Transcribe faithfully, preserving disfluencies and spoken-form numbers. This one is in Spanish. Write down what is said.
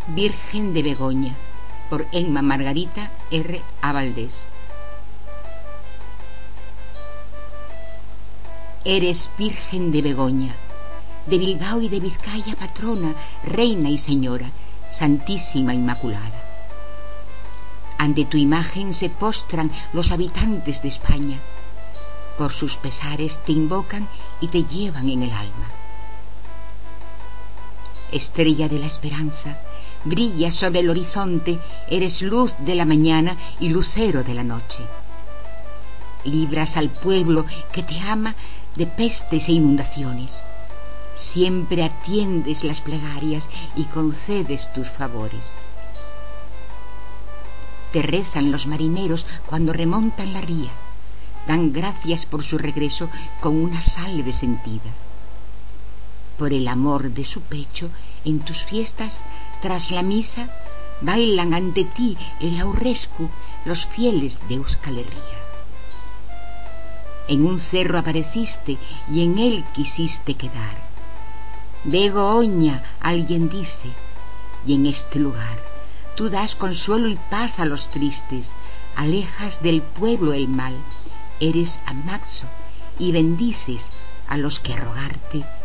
Virgen de Begoña, por Emma Margarita R. A. Valdés. Eres Virgen de Begoña, de Bilbao y de Vizcaya, patrona, reina y señora, Santísima Inmaculada. Ante tu imagen se postran los habitantes de España. Por sus pesares te invocan y te llevan en el alma. Estrella de la esperanza, brillas sobre el horizonte, eres luz de la mañana y lucero de la noche. Libras al pueblo que te ama de pestes e inundaciones. Siempre atiendes las plegarias y concedes tus favores. Te rezan los marineros cuando remontan la ría. Dan gracias por su regreso con una salve sentida. Por el amor de su pecho, en tus fiestas, tras la misa, bailan ante ti el aurrescu los fieles de Euskal Herria. En un cerro apareciste y en él quisiste quedar. Begoña, alguien dice, y en este lugar tú das consuelo y paz a los tristes, alejas del pueblo el mal, eres Amaxo y bendices a los que a rogarte